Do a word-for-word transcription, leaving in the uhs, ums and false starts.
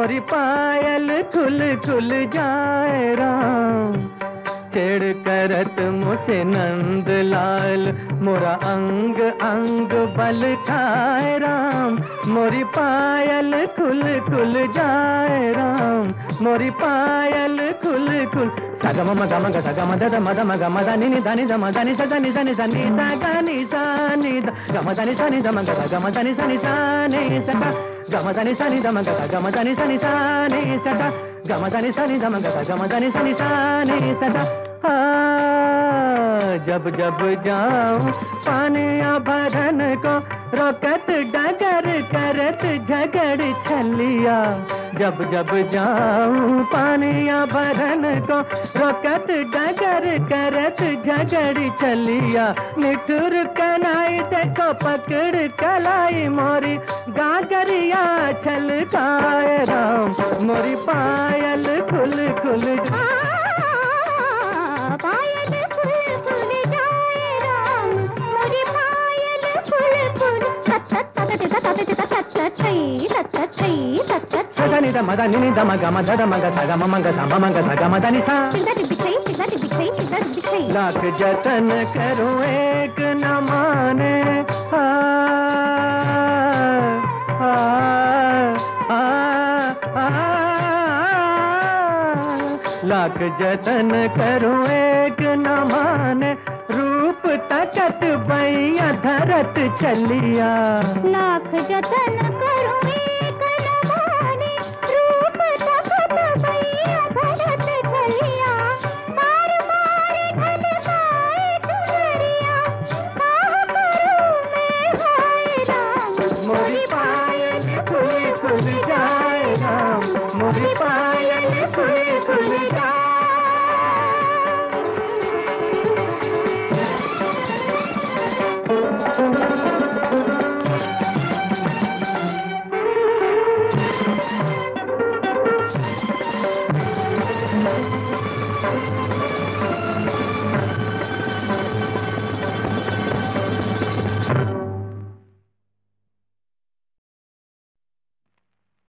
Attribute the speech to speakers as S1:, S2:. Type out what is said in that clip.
S1: मोरी पायल खुल खुल जाए राम, छेड़ करत मुझसे नंद लाल, मोरा अंग अंग बल खाए राम, मोरी पायल खुल खुल जाए राम, मोरी पायल खुल खुल। सगम मग मग सगम द मद मग मद नि नि धनि ध मद नि स ध नि स नि स नि स ग नि स नि ध गम ध नि स नि ध मग ग म ध नि स नि स नि स ग गम ध नि स नि ध मग ग म ध नि स नि स नि स ग गम ध नि स नि ध मग ग म ध नि स नि स नि स ग। जब जब जाऊं पानिया भरन को, रोकत डगर करत झगड़ छलिया, जब जब जाऊं पानिया भरन को, रोकत डगर करत झगड़ छलिया, निठुर कनाई देखो पकड़ कलाई, मोरी गागरिया छलकाए राम, मोरी पायल खुल खुल
S2: पायल खुल खुल जाए राम, मोरी पायल खुल खुल। तत तत तत तत तत तत तत छई तत तत छई तत तत छई।
S1: सदा नि द मद नि नि द मग म ध द मग सा ग म मग सा म मग सा ग म ध नि सा।
S2: चिल्ला टिक छई चिल्ला टिक छई चिल्ला टिक छई।
S1: लाख जतन करूं एक न माने, आ आ आ आ लाख जतन करूं एक न माने, रूप तकत बैया धरत चलिया,
S2: लाख जतन करूं एक न माने, रूप तकत बैया धरत चलिया, मार मार धनकाए चुनरिया, काह करूं मैं हाय राम,
S1: मोरी पायल खुल खुल जाए राम, मोरी पायल खुल खुल जाए।